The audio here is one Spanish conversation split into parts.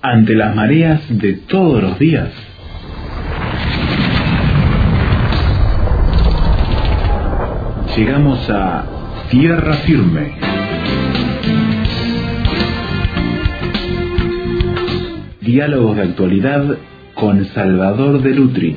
ante las mareas de todos los días. Llegamos a tierra firme. Diálogos de actualidad con Salvador de Lutri.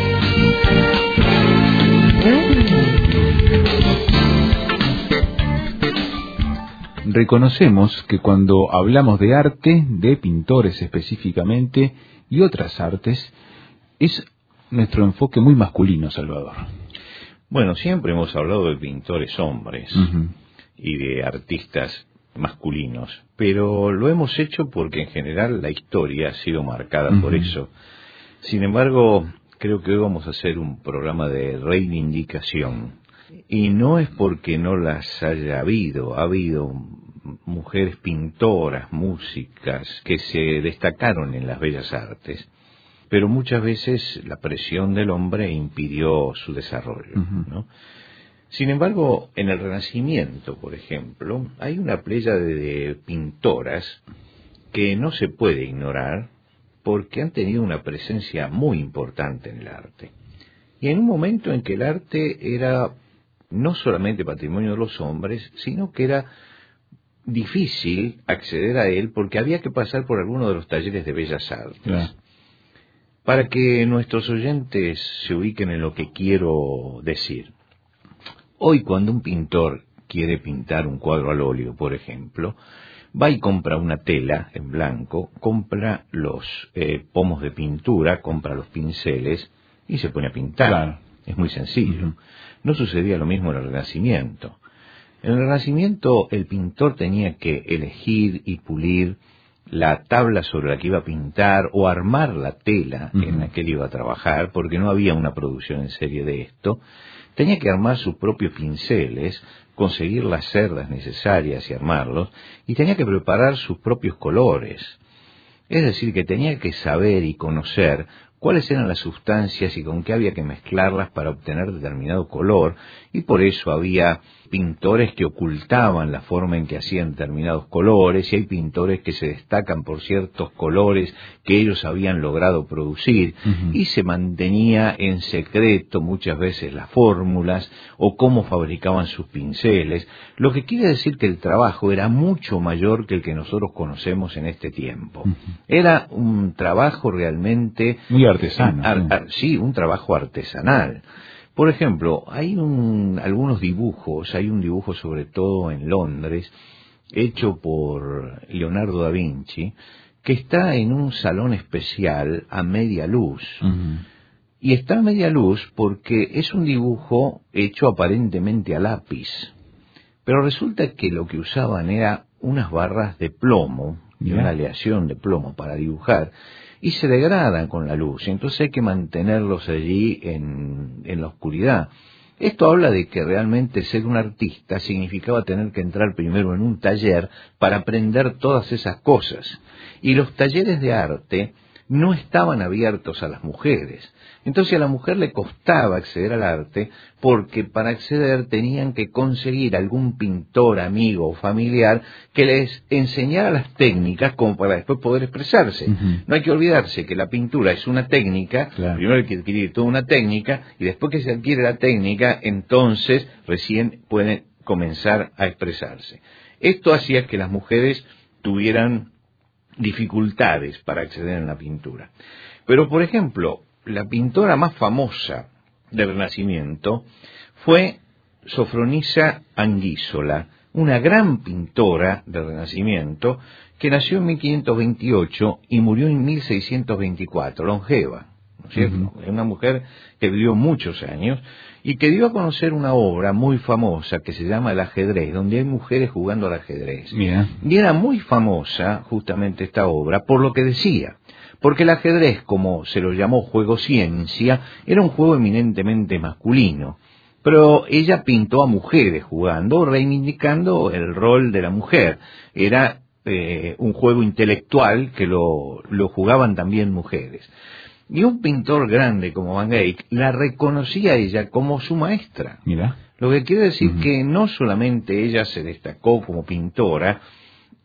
Reconocemos que cuando hablamos de arte, de pintores específicamente, y otras artes, es nuestro enfoque muy masculino, Salvador. Bueno, siempre hemos hablado de pintores hombres y de artistas masculinos, pero lo hemos hecho porque en general la historia ha sido marcada por eso. Sin embargo, creo que hoy vamos a hacer un programa de reivindicación. Y no es porque no las haya habido, ha habido mujeres pintoras, músicas, que se destacaron en las bellas artes, pero muchas veces la presión del hombre impidió su desarrollo, ¿no? Sin embargo, en el Renacimiento, por ejemplo, hay una pléyade de pintoras que no se puede ignorar porque han tenido una presencia muy importante en el arte. Y en un momento en que el arte era no solamente patrimonio de los hombres, sino que era difícil acceder a él porque había que pasar por alguno de los talleres de bellas artes. Claro. Para que nuestros oyentes se ubiquen en lo que quiero decir. Hoy, cuando un pintor quiere pintar un cuadro al óleo, por ejemplo, va y compra una tela en blanco, compra los pomos de pintura, compra los pinceles y se pone a pintar. Claro. Es muy sencillo. No sucedía lo mismo en el Renacimiento. En el Renacimiento el pintor tenía que elegir y pulir la tabla sobre la que iba a pintar o armar la tela en la que él iba a trabajar, porque no había una producción en serie de esto. Tenía que armar sus propios pinceles, conseguir las cerdas necesarias y armarlos, y tenía que preparar sus propios colores. Es decir, que tenía que saber y conocer cuáles eran las sustancias y con qué había que mezclarlas para obtener determinado color, y por eso había pintores que ocultaban la forma en que hacían determinados colores, y hay pintores que se destacan por ciertos colores que ellos habían logrado producir, y se mantenía en secreto muchas veces las fórmulas o cómo fabricaban sus pinceles, lo que quiere decir que el trabajo era mucho mayor que el que nosotros conocemos en este tiempo. Era un trabajo realmente muy artesano. Sí, un trabajo artesanal. Por ejemplo, hay algunos dibujos, hay un dibujo sobre todo en Londres, hecho por Leonardo da Vinci, que está en un salón especial a media luz. Y está a media luz porque es un dibujo hecho aparentemente a lápiz. Pero resulta que lo que usaban era unas barras de plomo, y una aleación de plomo para dibujar, y se degradan con la luz, y entonces hay que mantenerlos allí en la oscuridad. Esto habla de que realmente ser un artista significaba tener que entrar primero en un taller para aprender todas esas cosas. Y los talleres de arte no estaban abiertos a las mujeres. Entonces a la mujer le costaba acceder al arte porque para acceder tenían que conseguir algún pintor, amigo o familiar que les enseñara las técnicas como para después poder expresarse. No hay que olvidarse que la pintura es una técnica, primero hay que adquirir toda una técnica y después que se adquiere la técnica, entonces recién pueden comenzar a expresarse. Esto hacía que las mujeres tuvieran dificultades para acceder a la pintura. Pero, por ejemplo, la pintora más famosa del Renacimiento fue Sofronisa Anguissola, una gran pintora del Renacimiento que nació en 1528 y murió en 1624, longeva, ¿no es cierto? Es una mujer que vivió muchos años y que dio a conocer una obra muy famosa que se llama El ajedrez, donde hay mujeres jugando al ajedrez. Y era muy famosa justamente esta obra por lo que decía, porque el ajedrez, como se lo llamó juego ciencia, era un juego eminentemente masculino. Pero ella pintó a mujeres jugando, reivindicando el rol de la mujer. Era un juego intelectual que lo jugaban también mujeres. Y un pintor grande como Van Eyck la reconocía a ella como su maestra. Mira. Lo que quiere decir que no solamente ella se destacó como pintora,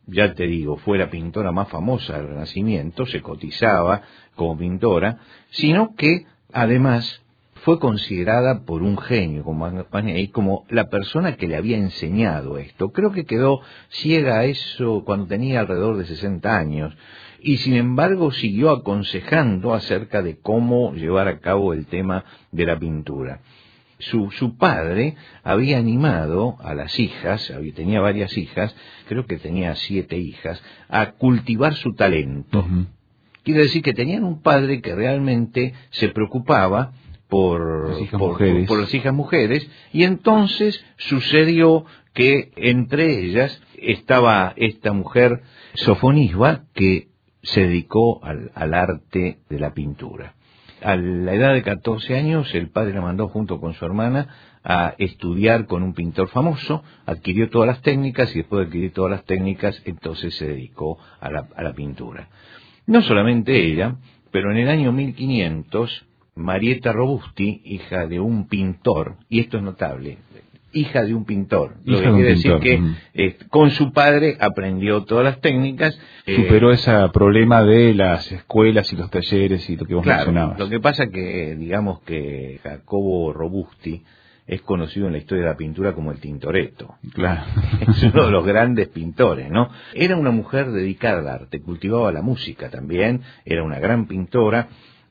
ya te digo, fue la pintora más famosa del Renacimiento, se cotizaba como pintora, sino que además fue considerada por un genio como Manei como la persona que le había enseñado esto. Creo que quedó ciega a eso cuando tenía alrededor de 60 años y sin embargo siguió aconsejando acerca de cómo llevar a cabo el tema de la pintura. Su padre había animado a las hijas, tenía varias hijas, creo que tenía 7 hijas, a cultivar su talento. Uh-huh. Quiere decir que tenían un padre que realmente se preocupaba por las hijas mujeres, y entonces sucedió que entre ellas estaba esta mujer Sofonisba que se dedicó al arte de la pintura. A la edad de 14 años el padre la mandó junto con su hermana a estudiar con un pintor famoso, adquirió todas las técnicas y después de adquirir todas las técnicas entonces se dedicó a la pintura. No solamente ella, pero en el año 1500 Marietta Robusti, hija de un pintor, y esto es notable, hija de un pintor, lo que quiere decir que con su padre aprendió todas las técnicas. Superó ese problema de las escuelas y los talleres y lo que vos mencionabas. Lo que pasa que, digamos que Jacobo Robusti es conocido en la historia de la pintura como el Tintoretto. Claro. Es uno de los grandes pintores, ¿no? Era una mujer dedicada al arte, cultivaba la música también, era una gran pintora,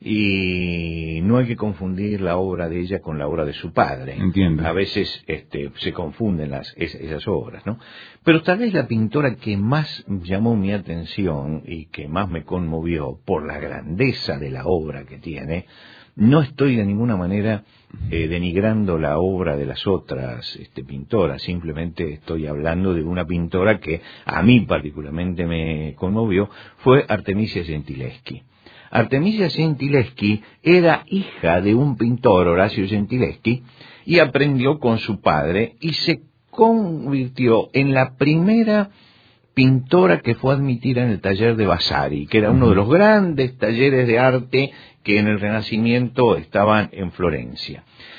y no hay que confundir la obra de ella con la obra de su padre. Entiendo. A veces se confunden esas obras, ¿no? Pero tal vez la pintora que más llamó mi atención y que más me conmovió por la grandeza de la obra que tiene, no estoy de ninguna manera denigrando la obra de las otras pintoras, simplemente estoy hablando de una pintora que a mí particularmente me conmovió, fue Artemisia Gentileschi. Artemisia Gentileschi era hija de un pintor, Horacio Gentileschi, y aprendió con su padre y se convirtió en la primera pintora que fue admitida en el taller de Vasari, que era uno de los grandes talleres de arte que en el Renacimiento estaban en Florencia.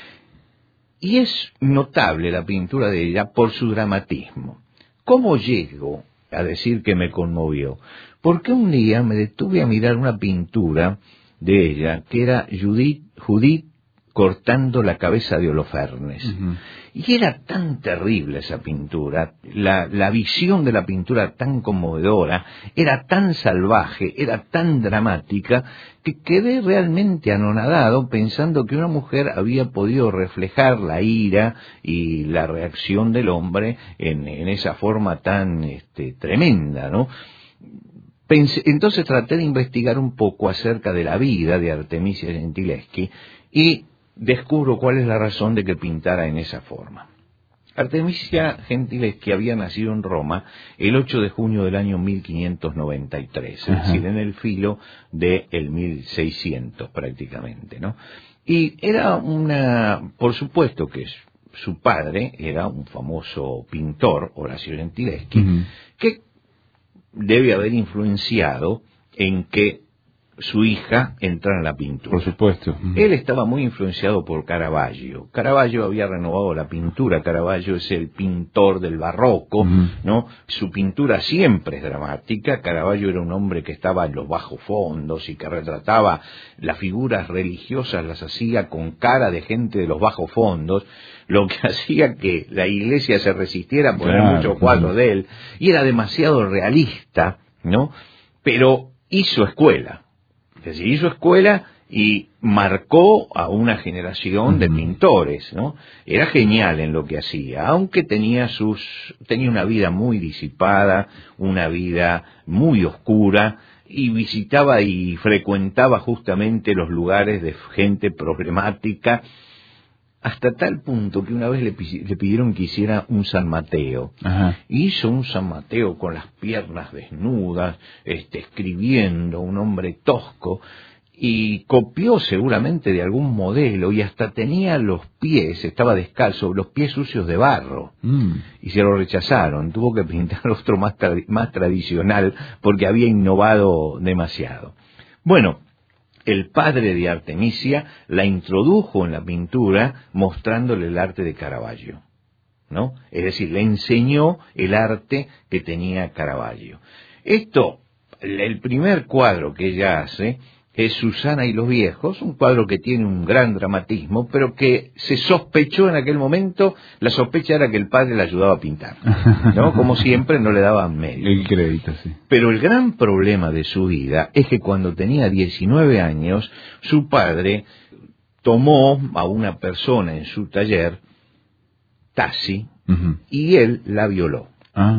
Y es notable la pintura de ella por su dramatismo. ¿Cómo llego a decir que me conmovió? Porque un día me detuve a mirar una pintura de ella, que era Judith cortando la cabeza de Holofernes. Uh-huh. Y era tan terrible esa pintura, la visión de la pintura tan conmovedora, era tan salvaje, era tan dramática, que quedé realmente anonadado pensando que una mujer había podido reflejar la ira y la reacción del hombre en esa forma tan tremenda, ¿no? Entonces traté de investigar un poco acerca de la vida de Artemisia Gentileschi y descubro cuál es la razón de que pintara en esa forma. Artemisia Gentileschi había nacido en Roma el 8 de junio del año 1593, es decir, en el filo del 1600 prácticamente, ¿no? Y era por supuesto que su padre era un famoso pintor, Horacio Gentileschi, que debe haber influenciado en que su hija entrara en la pintura. Por supuesto. Él estaba muy influenciado por Caravaggio. Caravaggio había renovado la pintura. Caravaggio es el pintor del barroco, ¿no? Su pintura siempre es dramática. Caravaggio era un hombre que estaba en los bajos fondos y que retrataba las figuras religiosas, las hacía con cara de gente de los bajos fondos, lo que hacía que la iglesia se resistiera a poner muchos cuadros de él, y era demasiado realista, ¿no? Pero hizo escuela. Es decir, hizo escuela y marcó a una generación de pintores, ¿no? Era genial en lo que hacía, aunque tenía una vida muy disipada, una vida muy oscura, y visitaba y frecuentaba justamente los lugares de gente problemática, hasta tal punto que una vez le pidieron que hiciera un San Mateo. Ajá. Hizo un San Mateo con las piernas desnudas, escribiendo, un hombre tosco, y copió seguramente de algún modelo, y hasta tenía los pies, estaba descalzo, los pies sucios de barro, y se lo rechazaron. Tuvo que pintar otro más tradicional, porque había innovado demasiado. Bueno, el padre de Artemisia la introdujo en la pintura mostrándole el arte de Caravaggio. ¿no? Es decir, le enseñó el arte que tenía Caravaggio. Esto, el primer cuadro que ella hace es Susana y los viejos, un cuadro que tiene un gran dramatismo, pero que se sospechó en aquel momento, la sospecha era que el padre la ayudaba a pintar, ¿no? Como siempre, no le daban mérito. El crédito, sí. Pero el gran problema de su vida es que cuando tenía 19 años, su padre tomó a una persona en su taller, Tassi, y él la violó.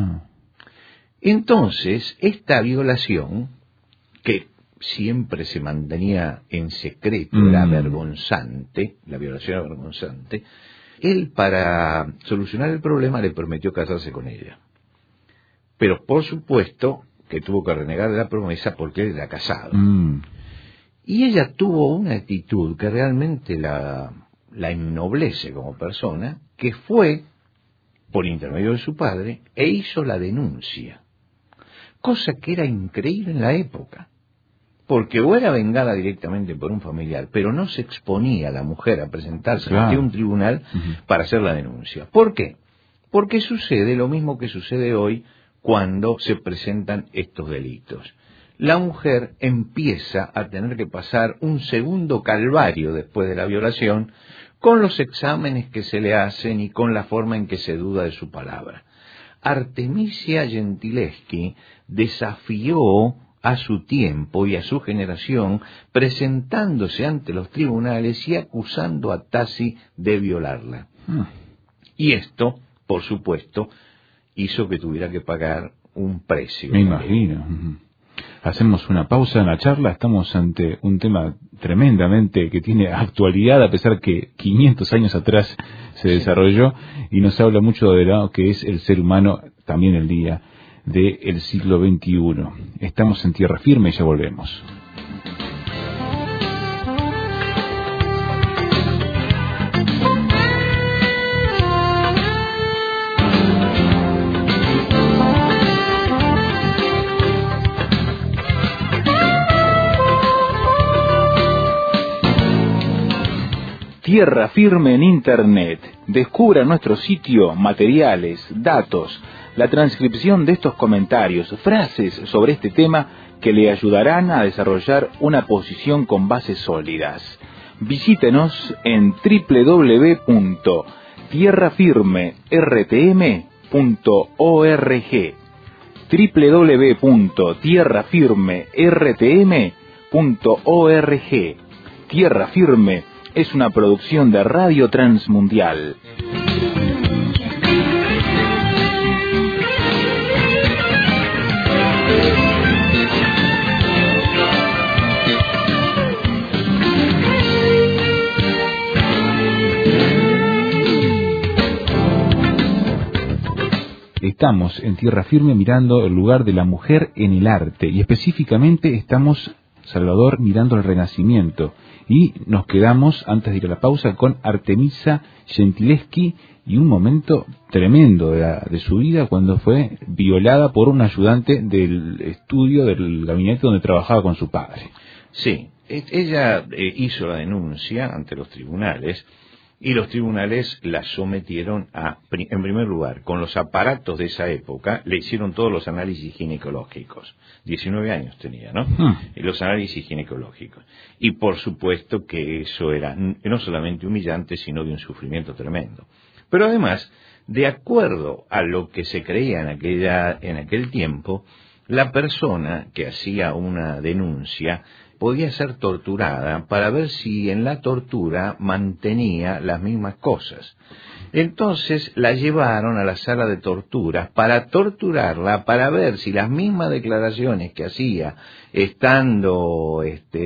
Entonces, esta violación, que siempre se mantenía en secreto, era vergonzante, la violación era vergonzante, él, para solucionar el problema, le prometió casarse con ella. Pero por supuesto que tuvo que renegar de la promesa porque él era casado. Y ella tuvo una actitud que realmente la ennoblece como persona, que fue, por intermedio de su padre, e hizo la denuncia. Cosa que era increíble en la época. Porque o era vengada directamente por un familiar, pero no se exponía a la mujer a presentarse ante un tribunal para hacer la denuncia. ¿Por qué? Porque sucede lo mismo que sucede hoy cuando se presentan estos delitos. La mujer empieza a tener que pasar un segundo calvario después de la violación, con los exámenes que se le hacen y con la forma en que se duda de su palabra. Artemisia Gentileschi desafió a su tiempo y a su generación, presentándose ante los tribunales y acusando a Tassi de violarla. Y esto, por supuesto, hizo que tuviera que pagar un precio. Me imagino. Hacemos una pausa en la charla, estamos ante un tema tremendamente que tiene actualidad, a pesar que 500 años atrás se desarrolló, y nos habla mucho de lo que es el ser humano también el día del siglo XXI. Estamos en Tierra Firme y ya volvemos. Tierra Firme en Internet. Descubra nuestro sitio, materiales, datos, la transcripción de estos comentarios, frases sobre este tema que le ayudarán a desarrollar una posición con bases sólidas. Visítenos en www.tierrafirmertm.org www.tierrafirmertm.org. Tierra Firme es una producción de Radio Transmundial. Estamos en Tierra Firme mirando el lugar de la mujer en el arte, y específicamente estamos, Salvador, mirando el Renacimiento, y nos quedamos, antes de ir a la pausa, con Artemisia Gentileschi y un momento tremendo de su vida cuando fue violada por un ayudante del estudio del gabinete donde trabajaba con su padre. Sí, ella hizo la denuncia ante los tribunales, y los tribunales la sometieron en primer lugar, con los aparatos de esa época, le hicieron todos los análisis ginecológicos. 19 años tenía, ¿no? Y los análisis ginecológicos. Y por supuesto que eso era no solamente humillante, sino de un sufrimiento tremendo. Pero además, de acuerdo a lo que se creía en aquel tiempo, la persona que hacía una denuncia podía ser torturada para ver si en la tortura mantenía las mismas cosas. Entonces la llevaron a la sala de torturas para torturarla, para ver si las mismas declaraciones que hacía estando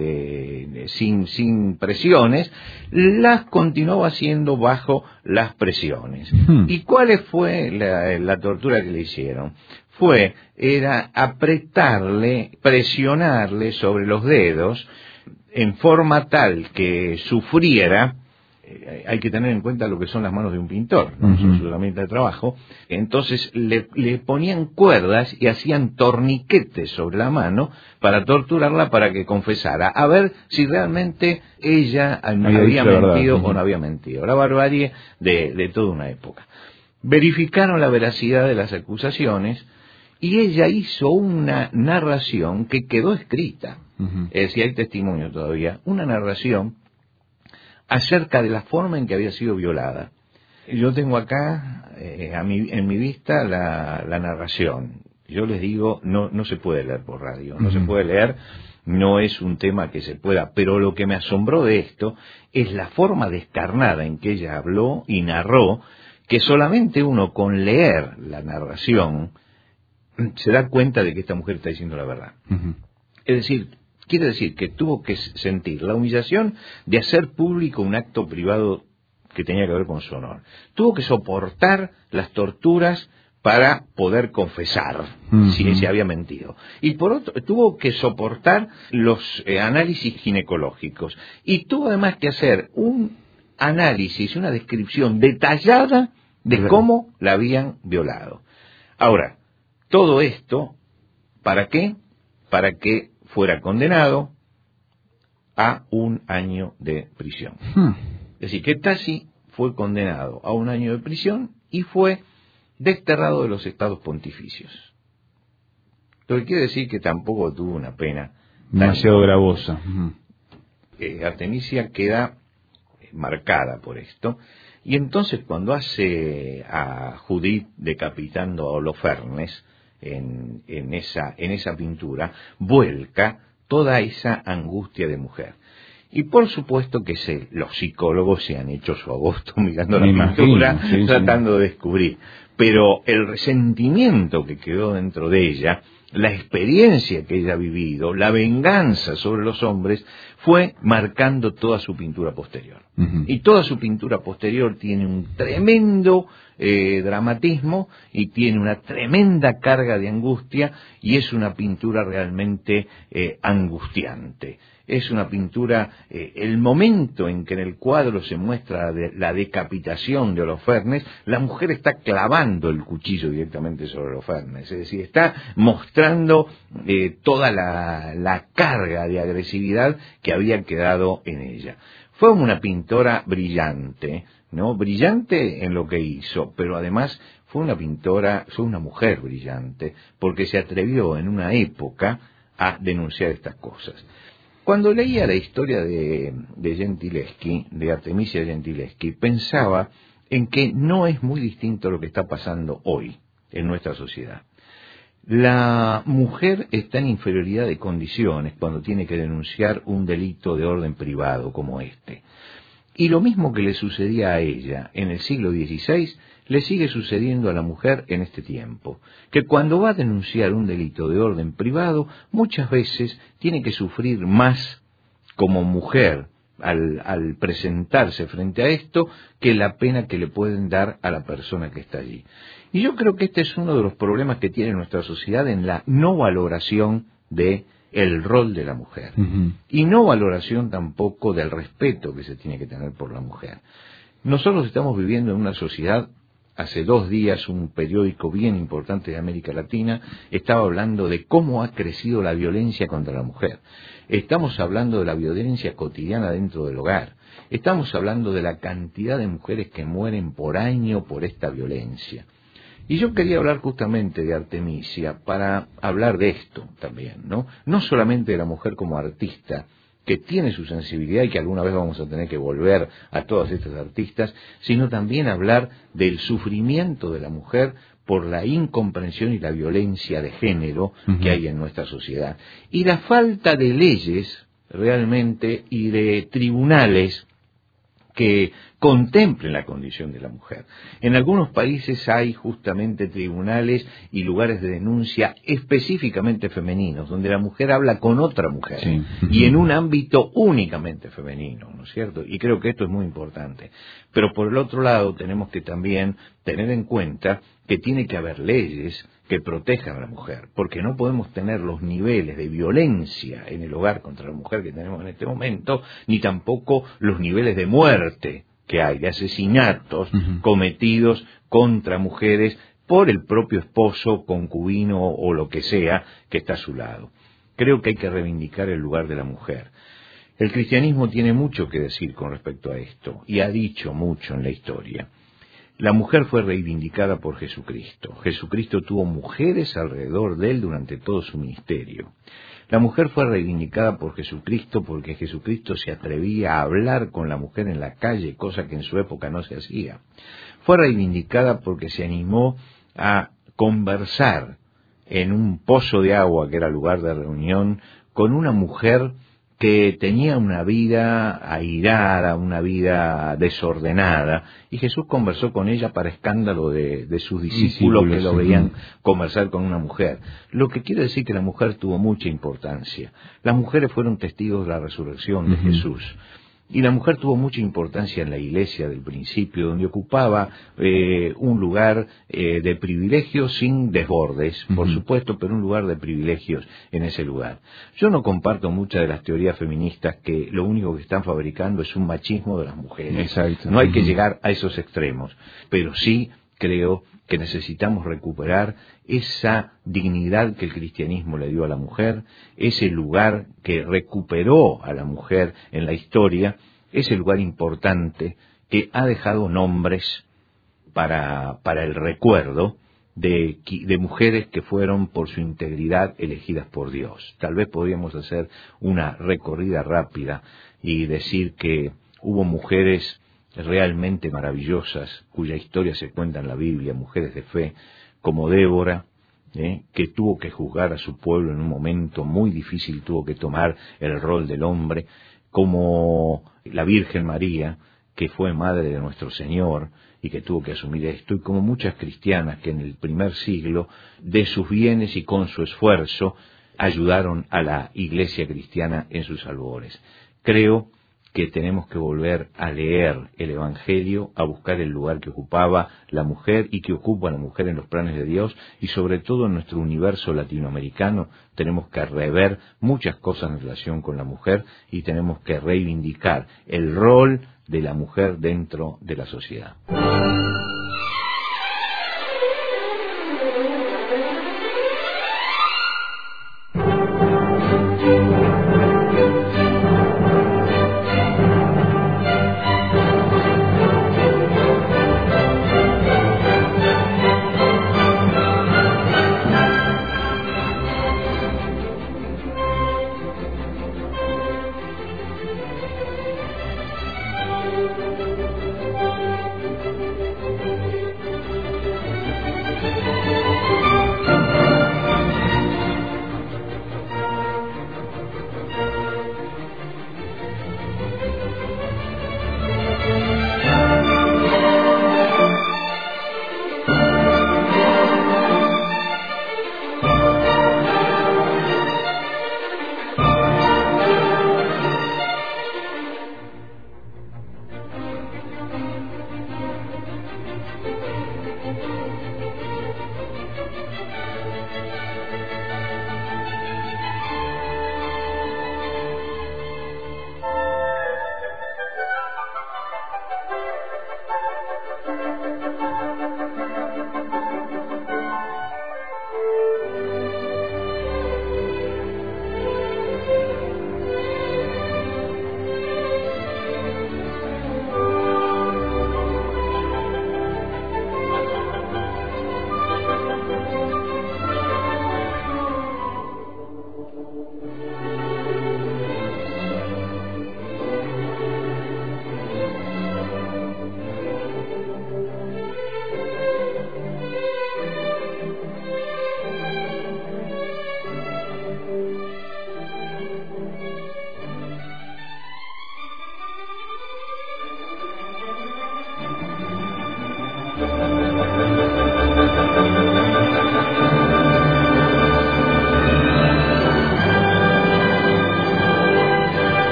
sin presiones, las continuaba haciendo bajo las presiones. ¿Y cuál fue la tortura que le hicieron? Era apretarle, presionarle sobre los dedos en forma tal que sufriera. Hay que tener en cuenta lo que son las manos de un pintor, ¿no? Son su herramienta de trabajo. Entonces le ponían cuerdas y hacían torniquetes sobre la mano para torturarla, para que confesara, a ver si realmente ella había mentido o no había mentido. La barbarie de toda una época. verificaron la veracidad de las acusaciones y ella hizo una narración que quedó escrita. Es decir, hay testimonio todavía, una narración acerca de la forma en que había sido violada. Yo tengo acá en mi vista la narración. Yo les digo, no se puede leer por radio, no se puede leer, no es un tema que se pueda, pero lo que me asombró de esto es la forma descarnada en que ella habló y narró, que solamente uno con leer la narración se da cuenta de que esta mujer está diciendo la verdad. Es decir, quiere decir que tuvo que sentir la humillación de hacer público un acto privado que tenía que ver con su honor. Tuvo que soportar las torturas para poder confesar si se había mentido. Y por otro, tuvo que soportar los análisis ginecológicos. Y tuvo además que hacer un análisis, una descripción detallada de cómo la habían violado. Ahora, todo esto, ¿para qué? Para que fuera condenado a 1 año de prisión. Es decir, que Tassi fue condenado a 1 año de prisión y fue desterrado de los estados pontificios. Lo que quiere decir que tampoco tuvo una pena demasiado gravosa. Artemisia queda marcada por esto, y entonces cuando hace a Judith decapitando a Holofernes en esa pintura, vuelca toda esa angustia de mujer. Y por supuesto que los psicólogos se han hecho su agosto mirando la pintura, tratando de descubrir. Pero el resentimiento que quedó dentro de ella, la experiencia que ella ha vivido, la venganza sobre los hombres, fue marcando toda su pintura posterior. Y toda su pintura posterior tiene un tremendo dramatismo y tiene una tremenda carga de angustia, y es una pintura realmente angustiante. Es una pintura, el momento en que en el cuadro se muestra la decapitación de Holofernes, la mujer está clavando el cuchillo directamente sobre Holofernes, es decir, está mostrando toda la carga de agresividad que había quedado en ella. Fue una pintora brillante, ¿no? Brillante en lo que hizo, pero además fue una mujer brillante, porque se atrevió en una época a denunciar estas cosas. Cuando leía la historia de Gentileschi, de Artemisia Gentileschi, pensaba en que no es muy distinto lo que está pasando hoy en nuestra sociedad. La mujer está en inferioridad de condiciones cuando tiene que denunciar un delito de orden privado como este. Y lo mismo que le sucedía a ella en el siglo XVI, le sigue sucediendo a la mujer en este tiempo, que cuando va a denunciar un delito de orden privado, muchas veces tiene que sufrir más como mujer al presentarse frente a esto que la pena que le pueden dar a la persona que está allí. Y yo creo que este es uno de los problemas que tiene nuestra sociedad en la no valoración de el rol de la mujer, y no valoración tampoco del respeto que se tiene que tener por la mujer. Nosotros estamos viviendo en una sociedad. Hace 2 días un periódico bien importante de América Latina estaba hablando de cómo ha crecido la violencia contra la mujer. Estamos hablando de la violencia cotidiana dentro del hogar. Estamos hablando de la cantidad de mujeres que mueren por año por esta violencia. Y yo quería hablar justamente de Artemisia para hablar de esto también, ¿no? No solamente de la mujer como artista, que tiene su sensibilidad y que alguna vez vamos a tener que volver a todas estas artistas, sino también hablar del sufrimiento de la mujer por la incomprensión y la violencia de género que hay en nuestra sociedad. Y la falta de leyes realmente y de tribunales que contemplen la condición de la mujer. En algunos países hay justamente tribunales y lugares de denuncia específicamente femeninos, donde la mujer habla con otra mujer, y en un ámbito únicamente femenino, ¿no es cierto? Y creo que esto es muy importante. Pero por el otro lado tenemos que también tener en cuenta que tiene que haber leyes que protejan a la mujer, porque no podemos tener los niveles de violencia en el hogar contra la mujer que tenemos en este momento, ni tampoco los niveles de muerte que hay, de asesinatos cometidos contra mujeres por el propio esposo, concubino o lo que sea que está a su lado. Creo que hay que reivindicar el lugar de la mujer. El cristianismo tiene mucho que decir con respecto a esto, y ha dicho mucho en la historia. La mujer fue reivindicada por Jesucristo. Jesucristo tuvo mujeres alrededor de él durante todo su ministerio. La mujer fue reivindicada por Jesucristo porque Jesucristo se atrevía a hablar con la mujer en la calle, cosa que en su época no se hacía. Fue reivindicada porque se animó a conversar en un pozo de agua, que era lugar de reunión, con una mujer que tenía una vida airada, una vida desordenada, y Jesús conversó con ella para escándalo de sus discípulos que lo veían conversar con una mujer. Lo que quiere decir que la mujer tuvo mucha importancia. Las mujeres fueron testigos de la resurrección de Jesús. Y la mujer tuvo mucha importancia en la iglesia del principio, donde ocupaba un lugar de privilegios sin desbordes, por supuesto, pero un lugar de privilegios en ese lugar. Yo no comparto muchas de las teorías feministas que lo único que están fabricando es un machismo de las mujeres. Exacto. No hay que llegar a esos extremos, pero sí creo que necesitamos recuperar esa dignidad que el cristianismo le dio a la mujer, ese lugar que recuperó a la mujer en la historia, ese lugar importante que ha dejado nombres para el recuerdo de mujeres que fueron por su integridad elegidas por Dios. Tal vez podríamos hacer una recorrida rápida y decir que hubo mujeres realmente maravillosas, cuya historia se cuenta en la Biblia, mujeres de fe, como Débora, que tuvo que juzgar a su pueblo en un momento muy difícil, tuvo que tomar el rol del hombre, como la Virgen María, que fue madre de nuestro Señor y que tuvo que asumir esto, y como muchas cristianas que en el primer siglo, de sus bienes y con su esfuerzo, ayudaron a la iglesia cristiana en sus albores. Creo que tenemos que volver a leer el Evangelio, a buscar el lugar que ocupaba la mujer y que ocupa la mujer en los planes de Dios, y sobre todo en nuestro universo latinoamericano tenemos que rever muchas cosas en relación con la mujer y tenemos que reivindicar el rol de la mujer dentro de la sociedad.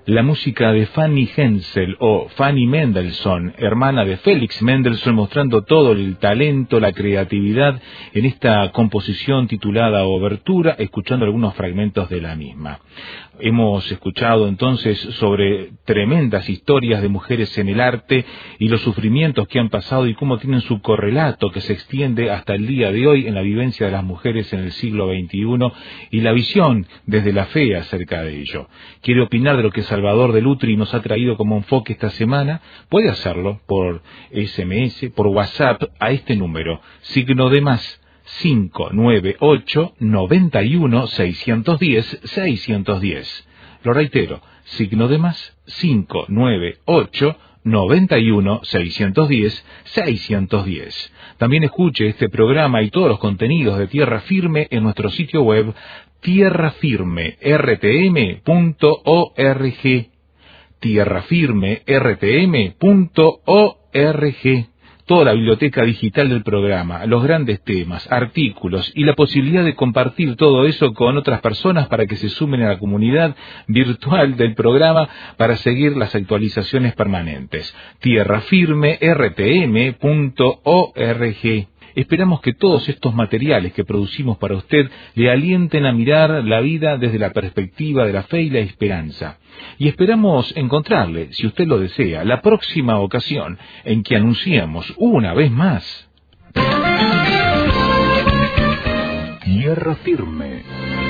la música de Fanny Hensel o Fanny Mendelssohn, hermana de Félix Mendelssohn, mostrando todo el talento, la creatividad en esta composición titulada Obertura, escuchando algunos fragmentos de la misma. Hemos escuchado entonces sobre tremendas historias de mujeres en el arte y los sufrimientos que han pasado y cómo tienen su correlato que se extiende hasta el día de hoy en la vivencia de las mujeres en el siglo XXI y la visión desde la fe acerca de ello. ¿Quiere opinar de lo que Salvador de Lutri nos ha traído como enfoque esta semana? Puede hacerlo por SMS, por WhatsApp a este número, signo de más 598 91 610 610. Lo reitero, signo de más 598 91 610 610. También escuche este programa y todos los contenidos de Tierra Firme en nuestro sitio web tierrafirmertm.org. tierrafirmertm.org. Toda la biblioteca digital del programa, los grandes temas, artículos y la posibilidad de compartir todo eso con otras personas para que se sumen a la comunidad virtual del programa para seguir las actualizaciones permanentes. tierrafirmertm.org. Esperamos que todos estos materiales que producimos para usted le alienten a mirar la vida desde la perspectiva de la fe y la esperanza. Y esperamos encontrarle, si usted lo desea, la próxima ocasión en que anunciemos una vez más Tierra Firme.